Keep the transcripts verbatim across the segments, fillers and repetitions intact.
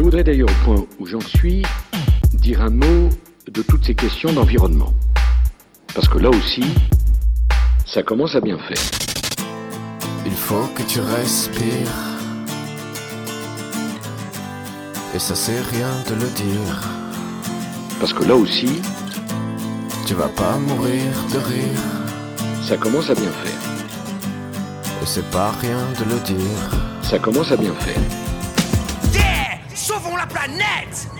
voudrais d'ailleurs, au point où j'en suis, dire un mot de toutes ces questions d'environnement. Parce que là aussi, ça commence à bien faire. Il faut que tu respires. Et ça sert rien de le dire. Parce que là aussi, tu vas pas mourir de rire. Ça commence à bien faire. Et c'est pas rien de le dire. Ça commence à bien faire. Yeah! Sauvons la planète!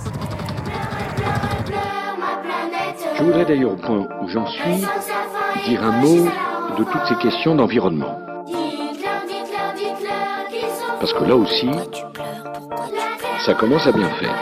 Je voudrais d'ailleurs, au point où j'en suis, dire un mot de toutes ces questions d'environnement. Parce que là aussi, ça commence à bien faire.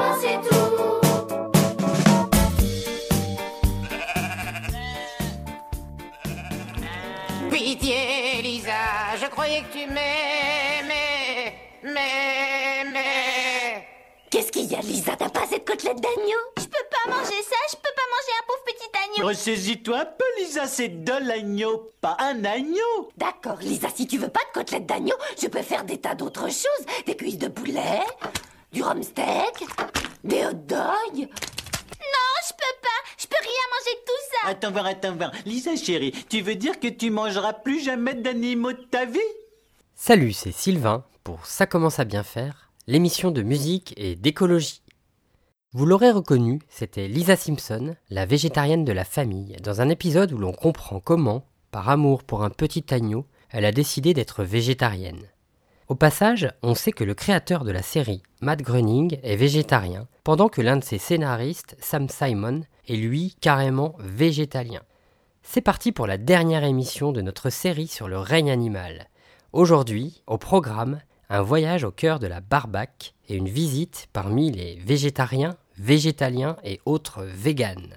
Pitié, Lisa, je croyais que tu m'aimais, mais, mais... Qu'est-ce qu'il y a, Lisa? T'as pas assez de côtelettes d'agneau? Je peux pas manger ça, je peux pas manger un pauvre petit agneau. Ressaisis-toi un peu, Lisa, c'est de l'agneau, pas un agneau. D'accord, Lisa, si tu veux pas de côtelettes d'agneau, je peux faire des tas d'autres choses. Des cuisses de poulet, du rhum steak, des hot dogs... Non, je peux pas, je peux rien manger de tout ça. Attends voir, attends voir. Lisa chérie, tu veux dire que tu mangeras plus jamais d'animaux de ta vie? Salut, c'est Sylvain pour Ça commence à bien faire, l'émission de musique et d'écologie. Vous l'aurez reconnu, c'était Lisa Simpson, la végétarienne de la famille, dans un épisode où l'on comprend comment, par amour pour un petit agneau, elle a décidé d'être végétarienne. Au passage, on sait que le créateur de la série, Matt Groening, est végétarien, pendant que l'un de ses scénaristes, Sam Simon, est lui carrément végétalien. C'est parti pour la dernière émission de notre série sur le règne animal. Aujourd'hui, au programme, un voyage au cœur de la Barbaque et une visite parmi les végétariens, végétaliens et autres véganes.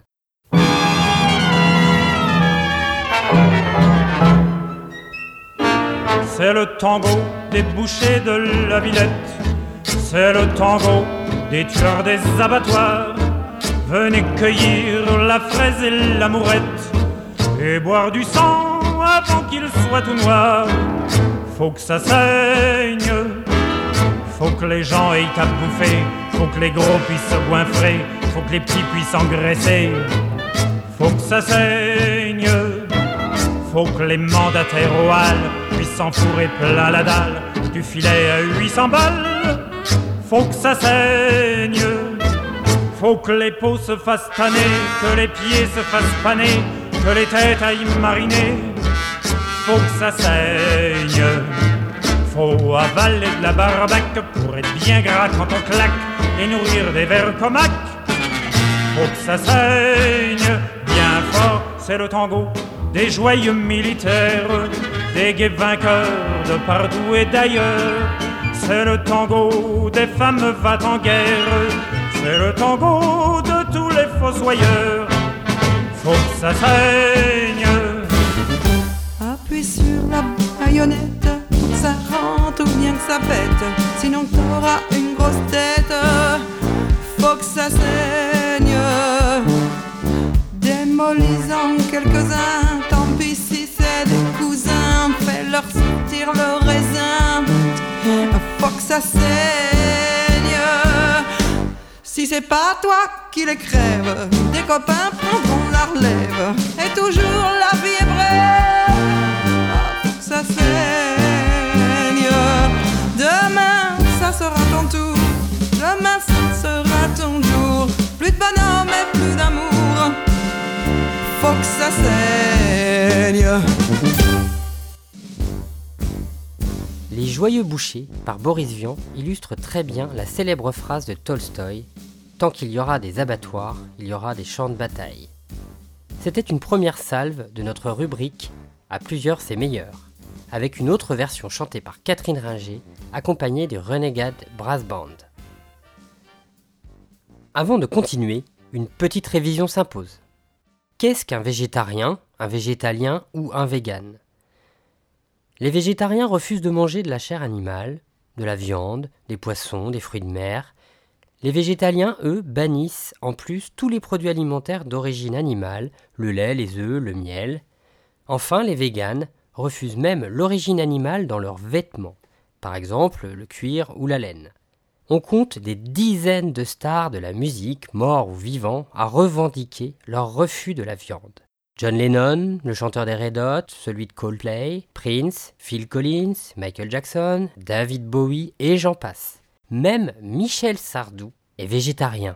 C'est le tango des bouchers de la Villette. C'est le tango des tueurs des abattoirs. Venez cueillir la fraise et l'amourette et boire du sang avant qu'il soit tout noir. Faut que ça saigne, faut que les gens aient à bouffer, faut que les gros puissent se goinfrer, faut que les petits puissent engraisser. Faut que ça saigne, faut que les mandataires au hall puissent s'enfourrer plein la dalle du filet à huit cents balles. Faut que ça saigne, faut que les peaux se fassent tanner, que les pieds se fassent paner, que les têtes aillent mariner. Faut que ça saigne, faut avaler de la barbaque pour être bien gras quand on claque et nourrir des vers comaques. Faut que ça saigne bien fort, c'est le tango des joyeux militaires, des gays vainqueurs de partout et d'ailleurs. C'est le tango des femmes va en guerre, c'est le tango de tous les fossoyeurs. Faut que ça saigne. Appuie sur la baïonnette, ça rentre ou bien que ça pète, sinon t'auras une grosse tête. Faut que ça saigne. Démolis-en quelques-uns, tant pis si c'est des cousins, fais-leur sortir le raisin. Faut que ça saigne. Si c'est pas toi qui les crève, des copains prendront la relève, et toujours la vie est brève. Faut que ça saigne. Demain ça sera ton tour, demain ça sera ton jour. Plus de bonhomme et plus d'amour. Faut que ça saigne. Les Joyeux Bouchers, par Boris Vian, illustrent très bien la célèbre phrase de Tolstoï « Tant qu'il y aura des abattoirs, il y aura des champs de bataille ». C'était une première salve de notre rubrique « À plusieurs c'est meilleur », avec une autre version chantée par Catherine Ringer, accompagnée des Renegade Brass Band. Avant de continuer, une petite révision s'impose. Qu'est-ce qu'un végétarien, un végétalien ou un vegan ? Les végétariens refusent de manger de la chair animale, de la viande, des poissons, des fruits de mer. Les végétaliens, eux, bannissent en plus tous les produits alimentaires d'origine animale, le lait, les œufs, le miel. Enfin, les véganes refusent même l'origine animale dans leurs vêtements, par exemple le cuir ou la laine. On compte des dizaines de stars de la musique, morts ou vivants, à revendiquer leur refus de la viande. John Lennon, le chanteur des Red Hot, celui de Coldplay, Prince, Phil Collins, Michael Jackson, David Bowie et j'en passe. Même Michel Sardou est végétarien.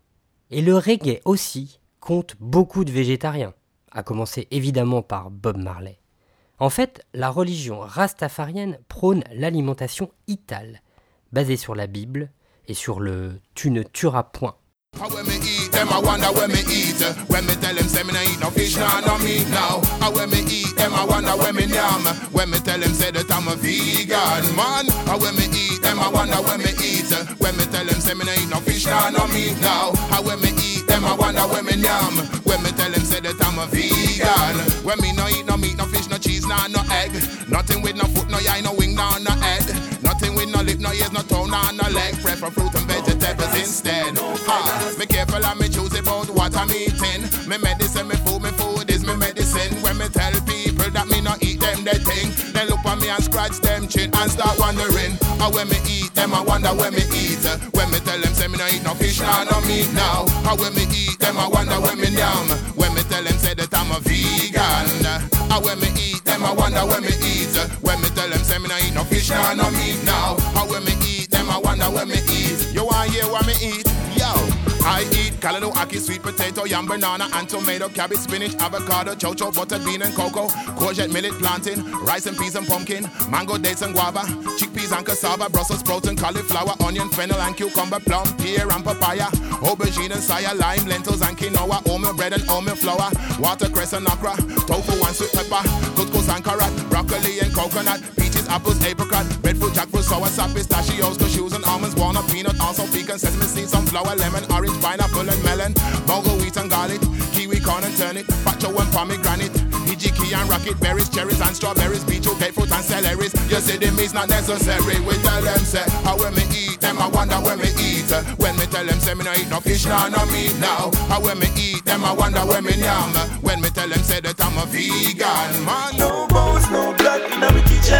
Et le reggae aussi compte beaucoup de végétariens, à commencer évidemment par Bob Marley. En fait, la religion rastafarienne prône l'alimentation itale, basée sur la Bible et sur le « tu ne tueras point ». When me eat them, I wonder when me eat. When me tell them, say me no eat no fish, nah, no meat now. And when me eat them, I wonder when me yam. When me tell them, say that I'm a vegan, man. And when me eat them, I wonder when me eat. When me tell them, say me no eat no fish, nah, no meat now. And when me eat them, I wonder when me yam. When me tell them, say that I'm a vegan. When me no eat no meat, no fish, no cheese, nah, no egg. Nothing with no foot, no eye, no wing, nah, no head. Nothing with no lip, no ears, no toe, nah, no leg. Prefer fruit and vegetables instead. Ha. Me careful and me choose about what I'm eating. Me medicine, me food, me food is me medicine. When me tell people that me not eat them, they think. They look at me and scratch them chin and start wondering. How when me eat them, I wonder when me eat. When me tell them, say me not eat no fish, nah, no meat now. How when me eat them, I wonder when me yam. When me tell them, say that I'm a vegan. How when me eat them, I wonder when me eat. When me tell them, say me not eat no fish, nah, no meat now. How when me eat them, I wonder when me eat. You want hear what me eat? Yo. I eat callaloo, ackee, sweet potato, yam, banana, and tomato, cabbage, spinach, avocado, chocho, buttered bean and cocoa, courgette, millet, plantain, rice and peas and pumpkin, mango, dates and guava, chickpeas and cassava, Brussels sprouts and cauliflower, onion, fennel and cucumber, plum, pear and papaya, aubergine and saya, lime, lentils and quinoa, oatmeal bread and oatmeal flour, watercress and okra, tofu and sweet pepper, couscous and carrot, broccoli and coconut, peaches, apples, apricot, breadfruit, jackfruit, sour sap, pistachios, cashews and almonds, walnut, peanut, also pecan, sesame seeds, sunflower, lemon, orange, pineapple and melon, bongo wheat and garlic, kiwi, corn and turnip, pacho and pomegranate, hijiki and rocket berries, cherries and strawberries, beetroot, grapefruit and celeries. You say them is not necessary. We tell them say, how when me eat them, I wonder when me eat. When me tell them say me no eat no fish, nah, no meat now. How when me eat them, I wonder when me yam. When me tell them say that I'm a vegan, man. No bones, no blood in our kitchen.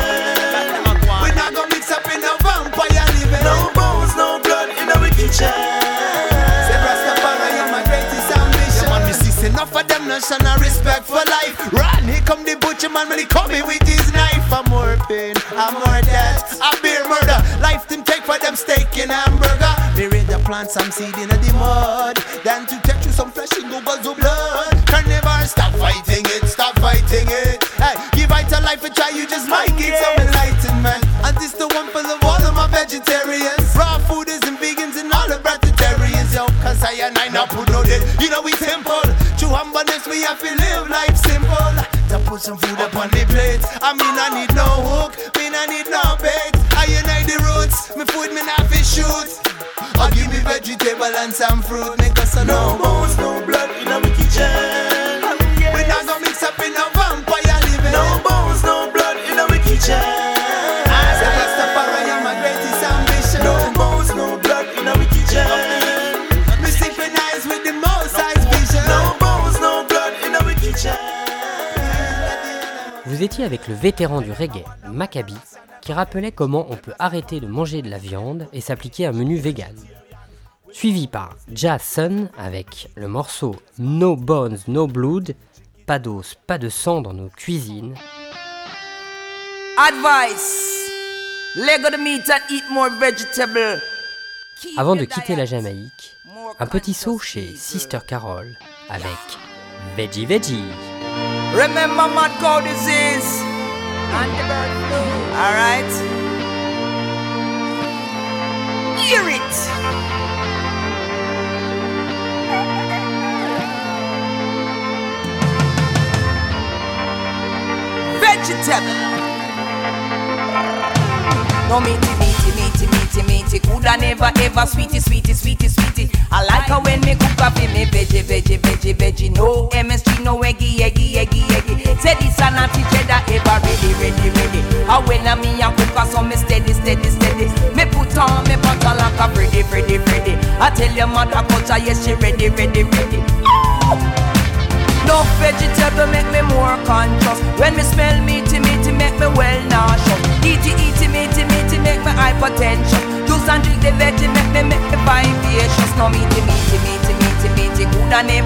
We not gonna mix up in a vampire living. No bones, no blood in our kitchen. Enough of them not showing respect for life. Run, here come the butcher man when he coming with his knife. I'm more pain, I'm more death, I'm beer murder. Life them take for them steak and hamburger. Me ready to plant some seed in the mud, then to take you some flesh and go guzzle blood. Carnivore, stop fighting it, stop fighting it. Hey, give it a life a try, you just might get some enlightenment. And this the one for the all of my vegetarians, raw fooders and vegans and all the vegetarians. Yo, cause I and I not put no dead, you know we simple. To humbleness we have to live life simple. To put some food up on the plate. I mean I need no hook, mean I need no bait. I unite the roots, me food me not fi shoot. Or give me vegetable and some fruit. Make us a no bones, no blood in our kitchen. We not gonna mix up in a vampire living. No bones, no blood in our kitchen. So Rastafari am my greatest ambition. No bones, no blood in our kitchen. Me synchronize with the most high vision. No bones, no blood in our kitchen. Vous étiez avec le vétéran du reggae, Maccabi, qui rappelait comment on peut arrêter de manger de la viande et s'appliquer un menu vegan. Suivi par Jah Sun avec le morceau No Bones, No Blood, pas d'os, pas de sang dans nos cuisines. Advice: leg of the meat and eat more vegetable. Avant de quitter la Jamaïque, un petit saut chez Sister Carol avec Veggie Veggie. Remember mad cow disease and the bird flu. Alright? Hear it! Vegetable. No meaty, meaty, meaty, meaty, meaty. Coulda never ever sweetie, sweetie, sweetie, sweetie. I like her when me cook up in me veggie, veggie, veggie, veggie. No M S G, no eggy, eggy, eggy, eggy. Say this a natty cheddar ever ready, ready, ready. And when I me a cook up so me steady, steady, steady. Me put on me butter like a Freddy, Freddy, Freddy. I tell your mother culture, yes she ready, ready, ready. Oh! No vegetable make me more conscious. When me smell meaty, meaty make me well nauseous. Eaty, eaty, meaty, meaty make me hypertension. Juice and drink the veggie,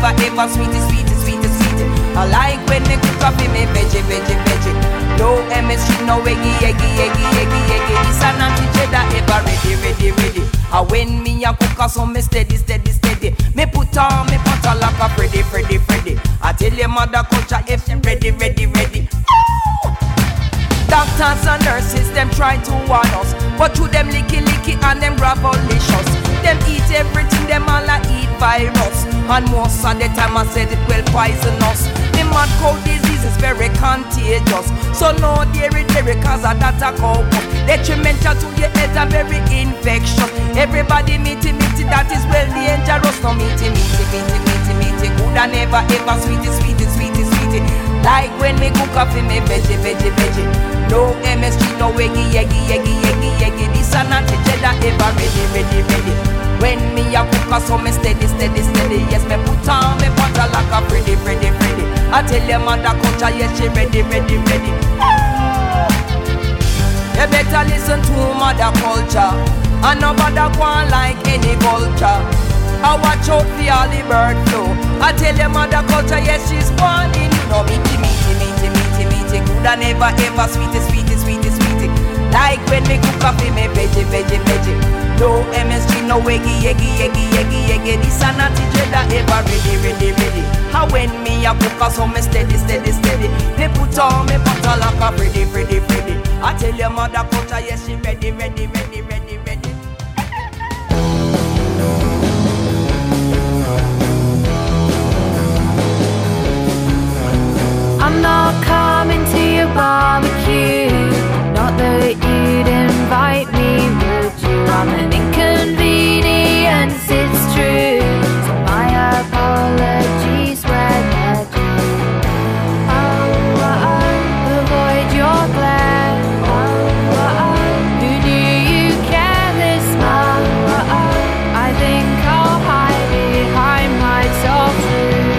never ever sweetie, sweetie, sweetie, sweetie. I like when me cook up in me veggie, veggie, veggie. No M S G, no eggy, eggy, eggy, eggy, eggy. This a naughty cheddar ever ready, ready, ready. And when me a cook a so me steady, steady, steady. Me put on me pot a like a Freddy, Freddy, Freddy. I tell your mother culture if you ready, ready, ready. Doctors and nurses, them try to warn us, but through them licky licky and them gravolicious. Them eat everything, them all a eat virus. And most of the time I said it will poison us. The mad cow disease is very contagious. So no dairy dairy cause of that a cow. Detrimental to your health and very infectious. Everybody meaty meaty, that is well dangerous. No meaty meaty meaty meaty meaty. Good and never ever sweetie sweetie sweetie sweetie. Like when me cook up in me veggie veggie veggie. No M S G, no eggy eggy eggy eggy eggy. This a not the cheddar ever ready ready ready. When me a cook a so me steady steady steady. Yes me put on me butter like a pretty pretty pretty. I tell your mother culture yes she ready ready ready. You better listen to mother culture and no bother go on like any vulture. I watch out for all the bird flu. I tell your mother culture yes she's born in. No meaty meaty meaty meaty meaty. Good and never ever sweetie sweetie sweetie sweetie. Like when me cook up in me veggie veggie veggie. No M S G, no eggy eggy eggy eggy eggy. This a naughty cheddar ever ready ready ready. How when me a cook a so me steady steady steady. Me put on me butter like a pretty pretty pretty. I tell your mother culture yes she ready ready ready ready ready. I'm not coming to your barbecue. Not that you'd invite me, would you? I'm an inconvenience, it's true. So my apologies were they're due. Oh, oh, oh, avoid your glare. Oh, oh, oh, who knew you care this much? Oh, oh, I think I'll hide behind my soft truth.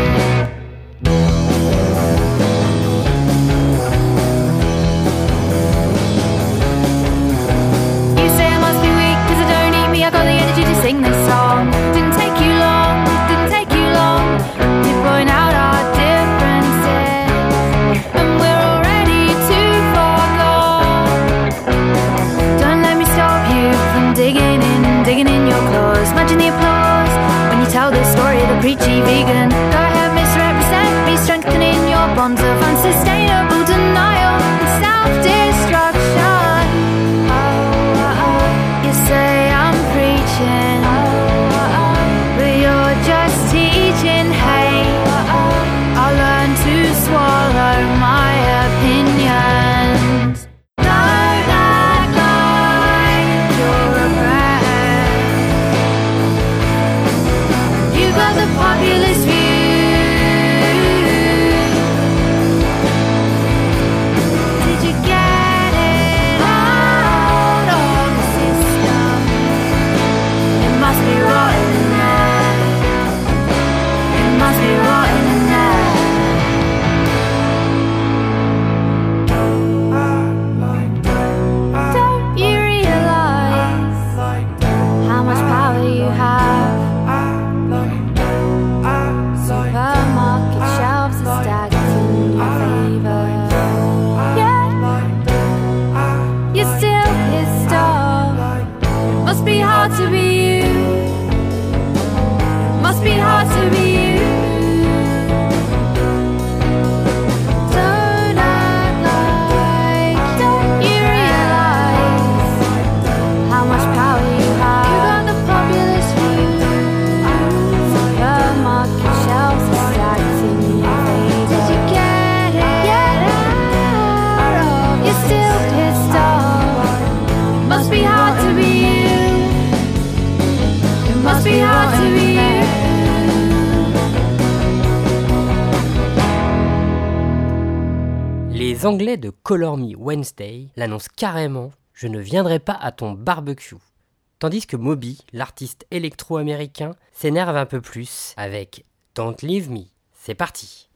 I got the energy to sing this song. Didn't take you long, didn't take you long to point out our differences, and we're already too far gone. Don't let me stop you from digging in, digging in your claws. Imagine the applause when you tell this story of the preachy vegan. Go ahead, misrepresent me, strengthening your bonds of unsustainable denial and self-destruction. Oh, oh, oh, you say I'm preaching, oh, oh, oh, but you're just teaching. Hey, oh, oh, I'll learn to swallow my opinions. Don't act like you're a friend. You got the populist view. Did you get it out of the system? It must be rotten in there. It must be rotten in there. Don't you realize how much power you have? Supermarket shelves are stacked in your favor. Yet you're still pissed off. Must be hard to be you. Must be hard to be you. Don't act like, don't you realize how much power you have? You got the populist view. Supermarket shelves are stacked in your favor. Did you get it? Get out of. You're still pissed off. Must be hard to be you. It must be hard to be you. Les Anglais de Color Me Wednesday l'annoncent carrément « Je ne viendrai pas à ton barbecue ». Tandis que Moby, l'artiste électro-américain, s'énerve un peu plus avec « Don't Leave Me ». C'est parti.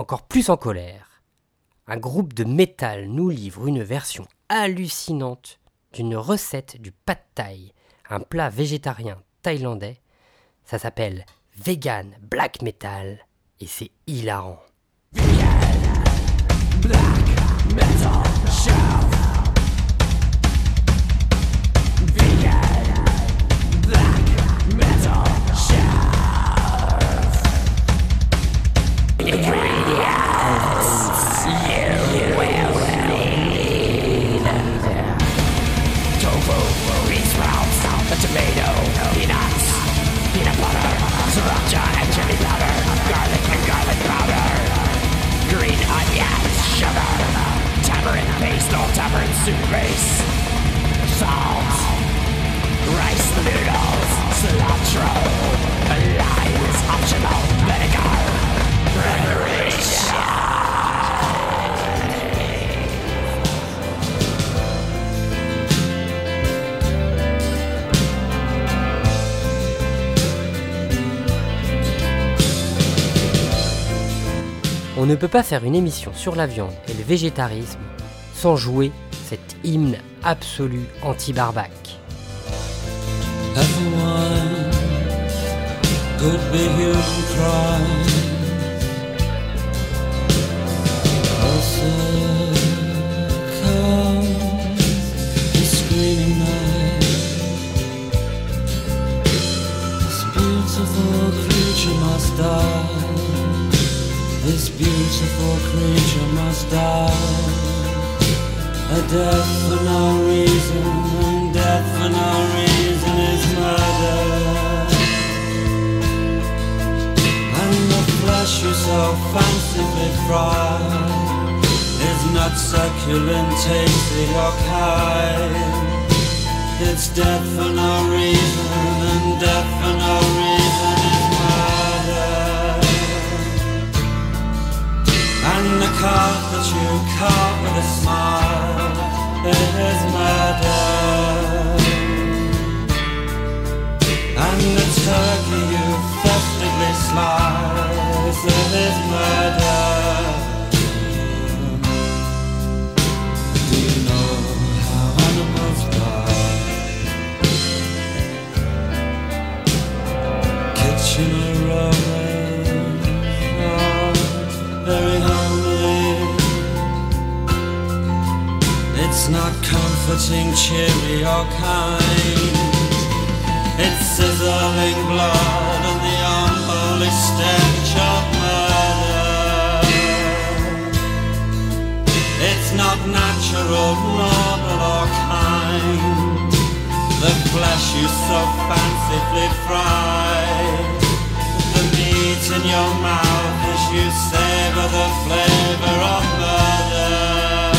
encore plus en colère. Un groupe de métal nous livre une version hallucinante d'une recette du pad thai, un plat végétarien thaïlandais. Ça s'appelle Vegan Black Metal et c'est hilarant. Black metal show. Vegan black metal show. Ingredients you will need: tofu, bean sprouts, a tomato, peanuts, peanut butter, sriracha and chili powder, garlic and garlic powder, green onions, sugar, tamarind paste or tamarind soup base, salt, rice noodles, cilantro, lime is optional, vinegar, preparation. On ne peut pas faire une émission sur la viande et le végétarisme sans jouer cet hymne absolu anti-barbac. Everyone could be human cries. Closer comes the screaming night. This beautiful creature must die. This beautiful creature must die. A death for no reason, and death for no reason is murder. And the flesh you so fancifully fry is not succulent, tasty or kind. It's death for no reason, and death for no reason is murder. And the cart that you caught with a smile is murder. And the turkey you festively slice is murder. Do you know how animals die? Kitchener Road, oh, very homely. It's not comforting, cheery or kind. It's sizzling blood and the unholy stench of murder. It's not natural, noble or kind. The flesh you so fancifully fry. The meat in your mouth as you savor the flavor of murder.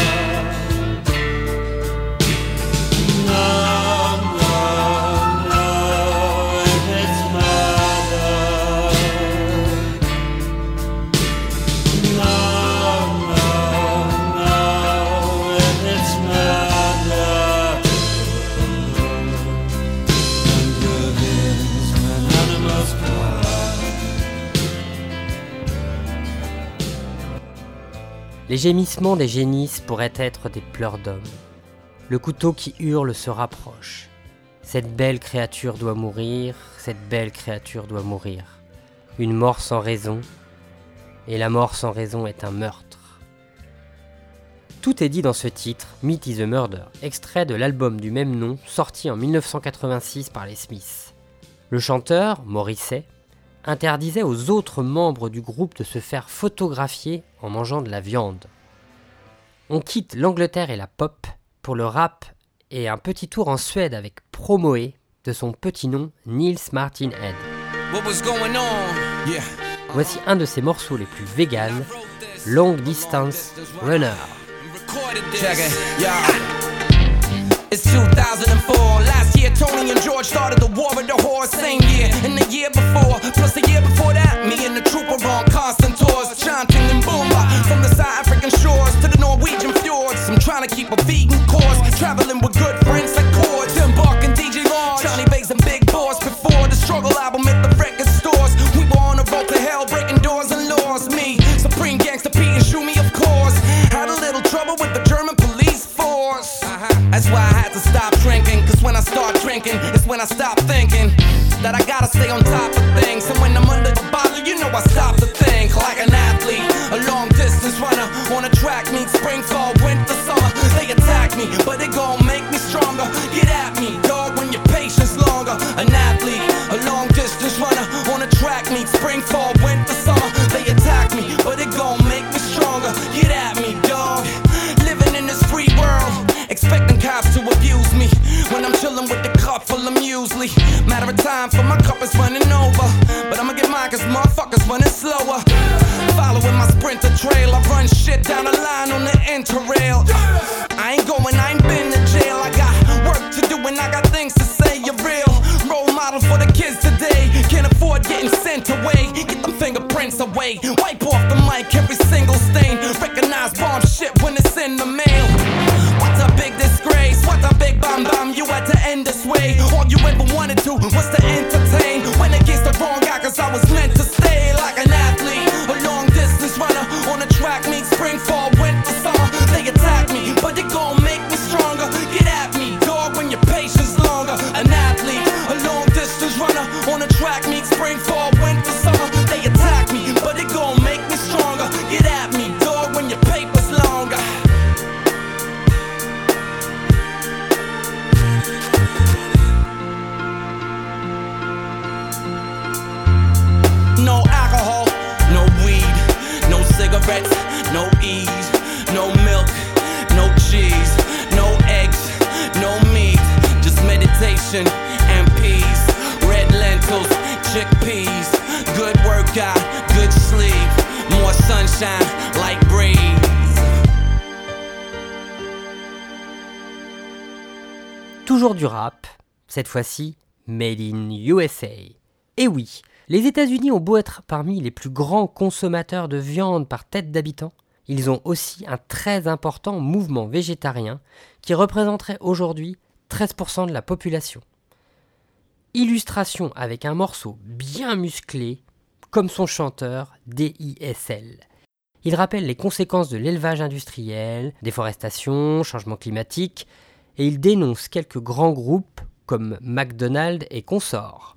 Les gémissements des génisses pourraient être des pleurs d'hommes. Le couteau qui hurle se rapproche. Cette belle créature doit mourir, cette belle créature doit mourir. Une mort sans raison, et la mort sans raison est un meurtre. Tout est dit dans ce titre, Meat is a Murder, extrait de l'album du même nom, sorti en dix-neuf cent quatre-vingt-six par les Smiths. Le chanteur, Morrissey, interdisait aux autres membres du groupe de se faire photographier en mangeant de la viande. On quitte l'Angleterre et la pop pour le rap et un petit tour en Suède avec Promoé de son petit nom Nils Martin Hed. What was going on? Yeah. Voici un de ses morceaux les plus véganes, Long Distance Runner. Check it, yeah. It's two thousand four. Last year, Tony and George started the war with the horse. Same year, and the year before, plus the year before that, me and the troop were on constant tours, chanting and boomba from the South African shores to the Norwegian fjords. I'm trying to keep a vegan course, traveling with good friends like Chords, Tim Buck and D J Large, Johnny Bass and Big Boss. Before the struggle album hit the record stores, we were on a road to hell, breaking doors and laws. Me, supreme gangster. when I stop thinking that I gotta stay on top of things. And when I'm under the bottle, you know I stop to think. Like an athlete, a long distance runner on a track meet, spring, fall, winter, summer. They attack me, but it gon' make me stronger. Get at me, dog, when your patience longer. An athlete, a long distance runner on a track meet, spring, fall, winter, summer. They attack me, but it gon' make me stronger. Get at me, dog. Living in this free world, expecting cops to abuse me when I'm chillin' with the cup full of muesli. Matter of time for my cup is running over, but I'ma get mine cause motherfuckers running slower. Following my sprinter trail, I run shit down the line on the interrail. I ain't going, I ain't been to jail. I got work to do and I got things to say. You're real role model for the kids today. Can't afford getting sent away. Get them fingerprints away. Wipe off the mic, every single stain. Recognize bomb shit when it's in the mail. What's a big disgrace? What's a big bam bam? You had to end this way. All you ever wanted to was to entertain. Went against the wrong guy cause I was meant to stay. Like an athlete, a long distance runner on a track meet, spring, fall, winter, summer. They attack me, but it gon' make me stronger. Get at me, dog, when your patience longer. An athlete, a long distance runner on a track meet, spring, fall, winter, summer. They attack me, but it gon' make me stronger. Get at me, dog, when your paper's longer. No alcohol, no weed, no cigarettes, no ease, no milk, no cheese, no eggs, no meat, just meditation and peace. Red lentils, chickpeas, good workout, good sleep, more sunshine, light breeze. Toujours du rap, cette fois-ci made in U S A. Et oui, les États-Unis ont beau être parmi les plus grands consommateurs de viande par tête d'habitant, ils ont aussi un très important mouvement végétarien qui représenterait aujourd'hui treize pour cent de la population. Illustration avec un morceau bien musclé, comme son chanteur D I S L. Il rappelle les conséquences de l'élevage industriel, déforestation, changement climatique, et il dénonce quelques grands groupes comme McDonald's et consorts.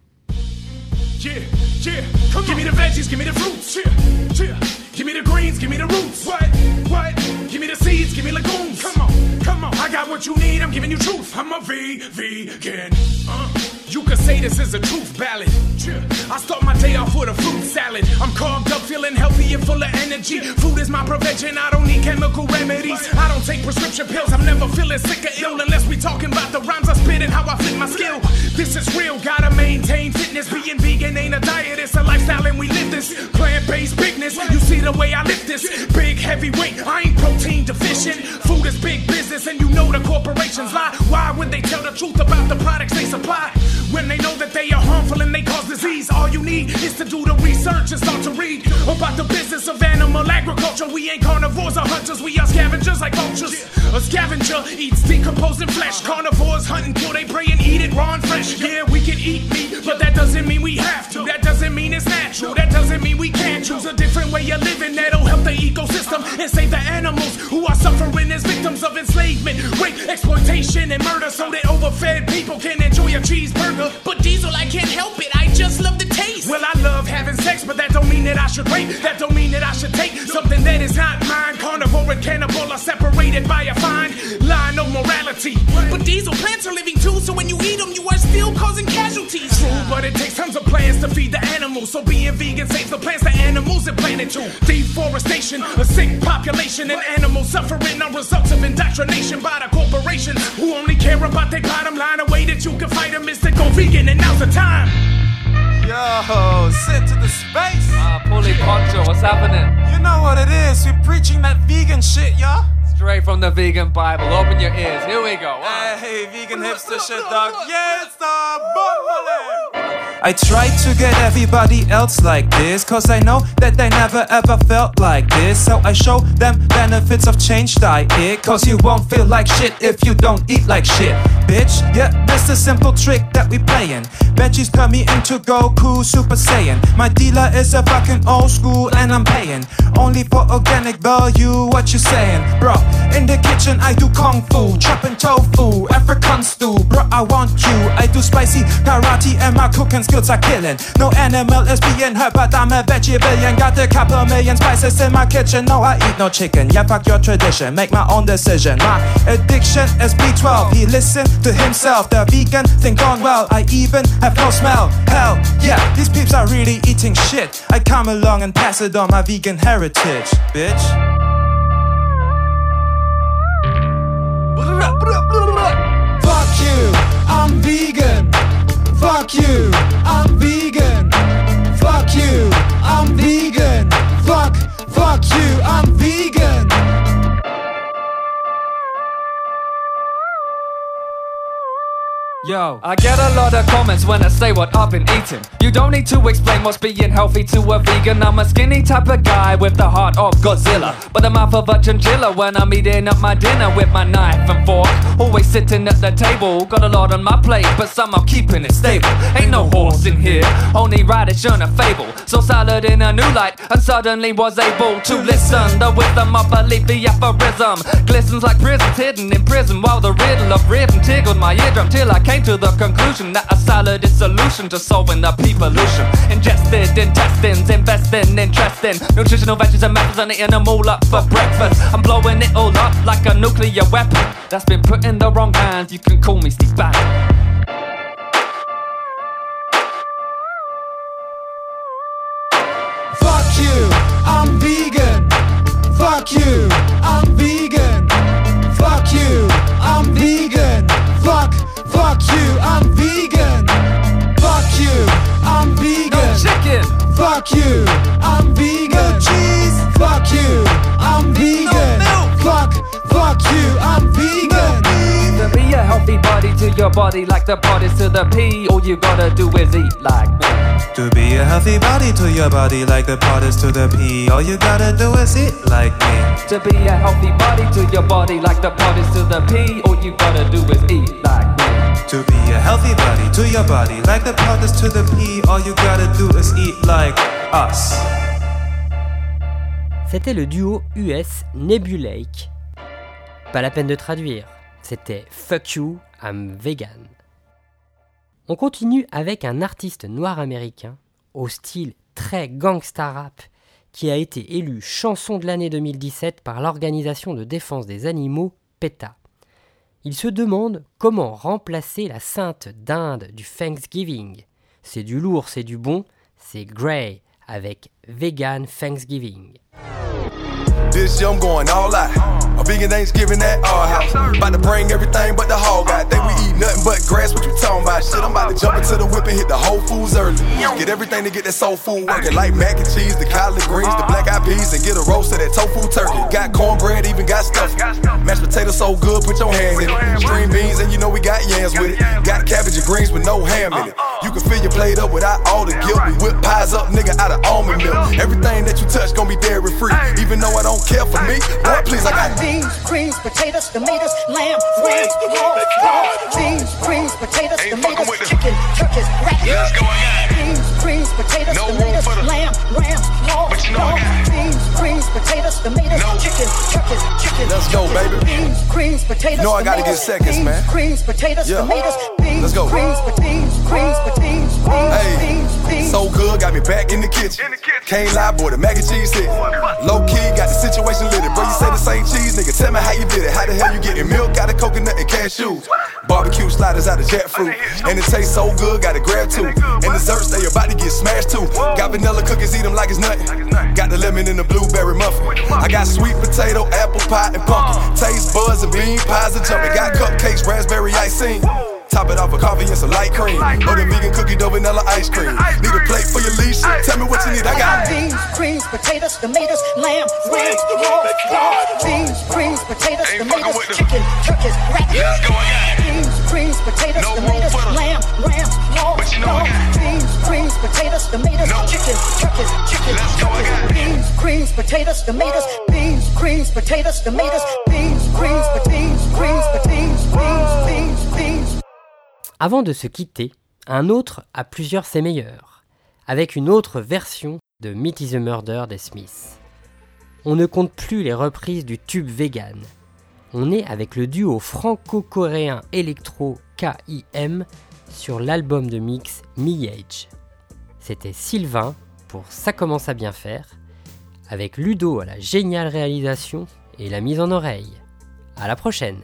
Yeah, yeah, come give me the veggies, give me the fruits, yeah, yeah. Give me the greens, give me the roots, what, what? Give me the seeds, give me legumes, come on, come on. I got what you need, I'm giving you truth. I'm a V, vegan, uh. You could say this is a truth ballad. I start my day off with a fruit salad. I'm carved up, feeling healthy and full of energy. Food is my prevention, I don't need chemical remedies. I don't take prescription pills, I'm never feeling sick or ill. Unless we talking about the rhymes I spit and how I flip my skill. This is real, gotta maintain fitness. Being vegan ain't a diet, it's a lifestyle and we live this. Plant-based bigness, you see the way I lift this. Big heavyweight, I ain't protein deficient. Food is big business and you know the corporations lie. Why would they tell the truth about the products they supply? When they know that they are harmful and they cause disease. All you need is to do the research and start to read about the business of animal agriculture. We ain't carnivores or hunters, we are scavengers like vultures. A scavenger eats decomposing flesh. Carnivores hunt and kill they prey and eat it raw and fresh. Yeah, we can eat meat, but that doesn't mean we have to. That doesn't mean it's natural, that doesn't mean we can't choose a different way of living that'll help the ecosystem and save the animals who are suffering as victims of enslavement, rape, exploitation, and murder, so that overfed people can enjoy a cheeseburger. But Diesel, I can't help it, I just love the taste. Well, I love having sex, but that don't mean that I should rape. That don't mean that I should take something that is not mine. Carnivore and cannibal are separated by a fine line of morality. But Diesel, plants are living too, so when you eat them, you are still causing casualties. True, but it takes tons of plants to feed the animals. So being vegan saves the plants, the animals, and planet too. Deforestation, a sick population, and animals suffering are results of indoctrination by the corporations who only care about their bottom line. A way that you can fight them is to go vegan, and now's the time. Yo, sit to the space. Ah, uh, Puli Poncho, what's happening? You know what it is, we're preaching that vegan shit, y'all. Straight from the vegan Bible, open your ears, here we go. Wow. Hey, hey, vegan hipster shit, dog. Yes, the bumbling. I try to get everybody else like this, cause I know that they never ever felt like this. So I show them benefits of change diet, cause you won't feel like shit if you don't eat like shit, bitch. Yeah, this a simple trick that we playin'. Veggies turn me into Goku Super Saiyan. My dealer is a fucking old school and I'm paying only for organic value, what you saying? Bro, in the kitchen I do kung fu, chopping tofu, African stew. Bro, I want you, I do spicy karate and my cooking skills are killing. No animal is being hurt, but I'm a veggie billion. Got a couple million spices in my kitchen. No, I eat no chicken. Yeah, fuck your tradition, make my own decision. My addiction is B twelve. He listened to himself. The vegan thing gone well. I even have no smell. Hell, yeah, these peeps are really eating shit. I come along and pass it on my vegan heritage, bitch. Fuck you, I'm vegan. Fuck you, I'm vegan. Fuck you, I'm vegan. Fuck, fuck you, I'm vegan. Yo, I get a lot of comments when I say what I've been eating. You don't need to explain what's being healthy to a vegan. I'm a skinny type of guy with the heart of Godzilla, but the mouth of a chinchilla when I'm eating up my dinner with my knife and fork. Always sitting at the table, got a lot on my plate, but somehow keeping it stable. Ain't no horse in here, only radish and a fable. So salad in a new light, and suddenly was able to listen. The wisdom of a leafy aphorism glistens like prisons hidden in prison, while the riddle of rhythm tickled my eardrum till I came to the conclusion that a salad is solution to solving the pollution. Ingested intestines, investing, interesting nutritional veggies and methods, and eating them all up for breakfast. I'm blowing it all up like a nuclear weapon that's been put in the wrong hands. You can call me Steve Bannon. Fuck you, I'm vegan. Fuck you, I'm vegan. Fuck you, I'm vegan. Fuck, fuck you, I'm vegan. Fuck you, I'm vegan. No chicken. Fuck you, I'm vegan. No cheese. Fuck you, I'm vegan. No milk. Fuck, fuck you, I'm vegan. To be a healthy body to your body like the pot is to the pea, all you gotta do is eat like me. To be a healthy body to your body like the pot is to the pea, all you gotta do is eat like me. To be a healthy body to your body like the pot is to the pea, all you gotta do is eat like me. To be a healthy body to your body like the pot is to the pea, all you gotta do is eat like us. C'était le duo U S Nebulake. Pas la peine de traduire, c'était Fuck You, I'm Vegan. On continue avec un artiste noir américain au style très gangsta rap qui a été élu chanson de l'année deux mille dix-sept par l'organisation de défense des animaux PETA. Il se demande comment remplacer la sainte dinde du Thanksgiving. C'est du lourd, c'est du bon, c'est Grey avec Vegan Thanksgiving. This year I'm going all out. A vegan Thanksgiving at our house. About to bring everything but the hog out. Think we eat nothing but grass, what you talking about? Shit, I'm about to jump into the whip and hit the Whole Foods early. Get everything to get that soul food working. Like mac and cheese, the collard greens, the black eyed peas, and get a roast of that tofu turkey. Got cornbread, even got stuffing. Mashed potatoes so good, put your hand in it. String beans, and you know we got yams with it. Got cabbage and greens with no ham in it. You can fill your plate up without all the guilt. We whip pies up, nigga, out of almond milk. Everything that you touch gon' be dairy free. Even though I don't care for me, boy, please, I got beans, greens, potatoes, tomatoes, lamb, lamb, pork, beans, greens, potatoes, tomatoes, chicken, turkeys, rat. Let's go again. Beans, greens, potatoes, No tomatoes, room for the- lamb, lamb, pork, But you know I got it. beans, greens, potatoes, tomatoes, No. chicken, turkeys, chicken. Let's go, baby. Beans, greens, potatoes, You know I gotta tomatoes, get seconds, beans, man. Greens, potatoes, Yeah. tomatoes, beans, Let's go. greens, beans, greens, beans, beans, Hey, beans, beans. so good, got me back in the kitchen. Can't lie, boy, the mac and cheese hit. Low key, got the situation lit. Bro, you say the same cheese, nigga. Tell me how you did it. How the hell you getting milk out of coconut and cashews? Barbecue sliders out of jackfruit. And it tastes so good, gotta grab two. And desserts, they about to get smashed too. Got vanilla cookies, eat them like it's nothing. Got the lemon and the blueberry muffin. I got sweet potato, apple pie, and pumpkin. Taste buds and bean pies are jumping. Got cupcakes, raspberry icing. Top it off with coffee and some light cream. Or the vegan cookie dough vanilla ice cream. Need a plate for your leash. Tell me what you need, I got it. Beans, greens, potatoes, tomatoes, lamb, lamb, pork, pork. Beans, greens, potatoes, tomatoes, chicken, turkeys, rat. Let's go again. Beans, greens, potatoes, No room tomatoes, for the- lamb, lamb, pork, But you know I pork. got it. Beans, chicken, turkeys, chicken, turkeys, beans, greens, potatoes, tomatoes, beans, greens, potatoes, tomatoes, beans, greens, beans, greens, beans, beans, beans, beans. Avant de se quitter, un autre à plusieurs c'est meilleur, avec une autre version de Meat is a Murder des Smiths. On ne compte plus les reprises du tube vegan. On est avec le duo franco-coréen électro K I M sur l'album de mix Mi-Age. C'était Sylvain pour Ça commence à bien faire, avec Ludo à la géniale réalisation et la mise en oreille. À la prochaine!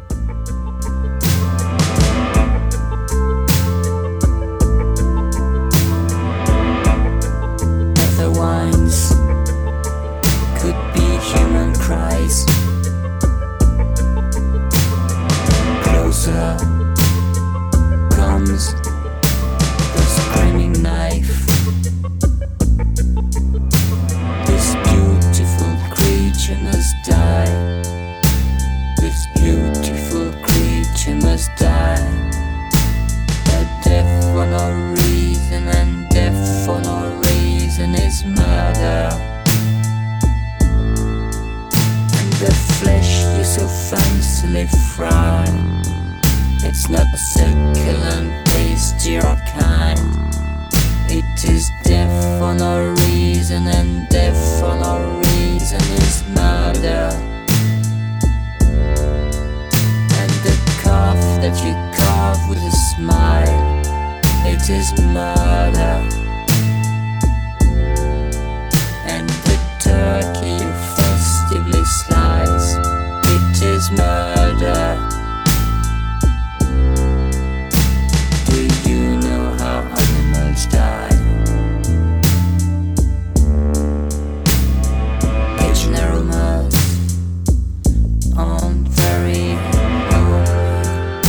Wines could be human cries. Closer comes the screaming knife. This beautiful creature must die. This beautiful creature must die. A death for no reason, and death for no reason is murder. And the flesh you so fancily fry, it's not a succulent tasty or kind. It is death for no reason, and death for no reason is murder. And the cough that you cough with a smile, it is murder. And the turkey you festively slice, it is murder. Do you know how animals die? Asian aromas aren't very holy.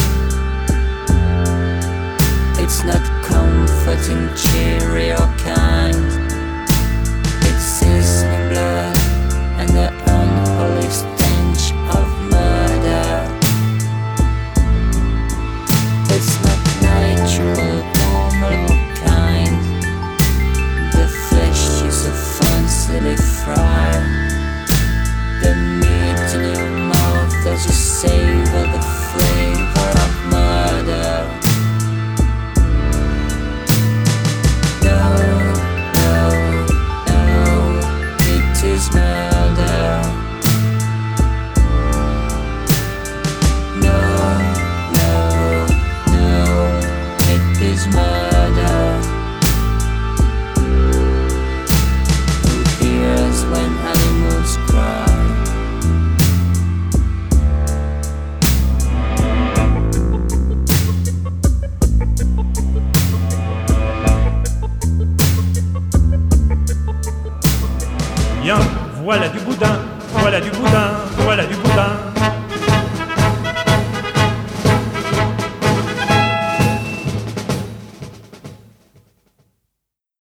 It's not comforting, cheery or kind. It's sizzling blood and the unholy stench of murder. It's not natural, normal or kind. The flesh you so fancily fry. The meat in your mouth as you savor the flavor of murder. No, no, no, it is murder. No, no, no, it is murder. Who hears when animals cry? Bien, voilà du boudin, voilà du boudin, voilà du boudin.